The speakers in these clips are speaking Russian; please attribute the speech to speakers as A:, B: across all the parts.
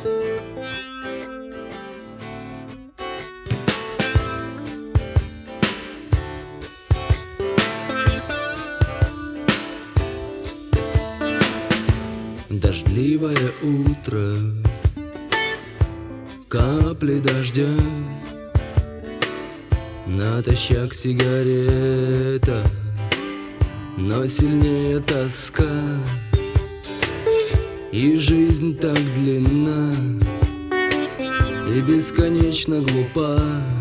A: Дождливое утро, капли дождя, натощак сигарета, но сильнее тоска. И жизнь так длинна и бесконечно глупа,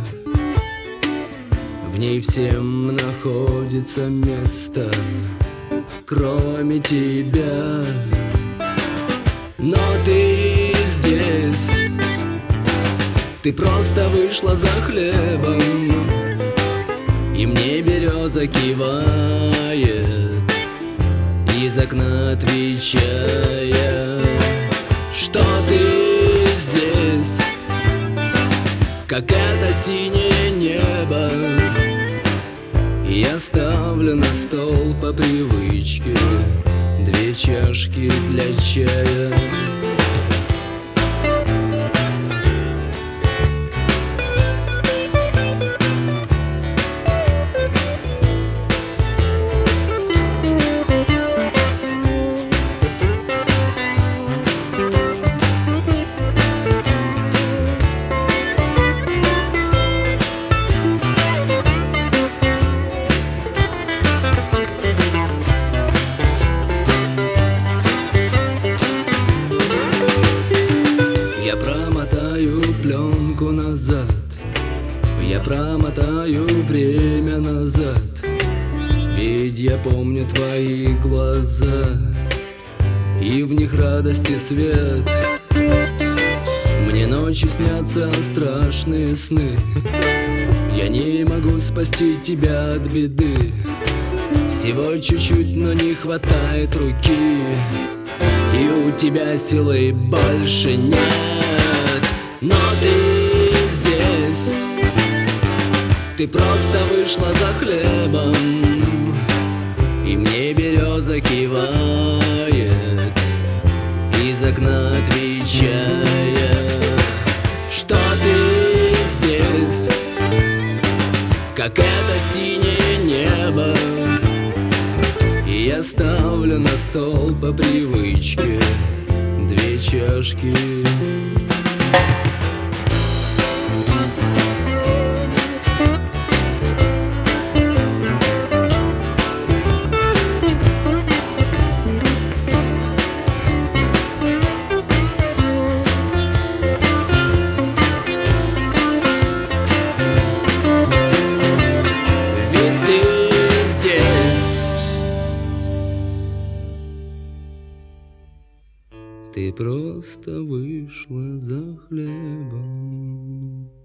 A: в ней всем находится место, кроме тебя. Но ты здесь, ты просто вышла за хлебом, и мне береза кивает, из окна отвечая, что ты здесь, как это синее небо. Я ставлю на стол по привычке 2 чашки для чая. Я промотаю пленку назад, я промотаю время назад, ведь я помню твои глаза, и в них радость и свет. Мне ночью снятся страшные сны, я не могу спасти тебя от беды. Всего чуть-чуть, но не хватает руки, и у тебя силы больше нет. Но ты здесь, ты просто вышла за хлебом, и мне береза кивает, из окна отвечая, что ты здесь, как это синее небо. И я ставлю на стол по привычке 2 чашки. Ты просто вышла за хлебом.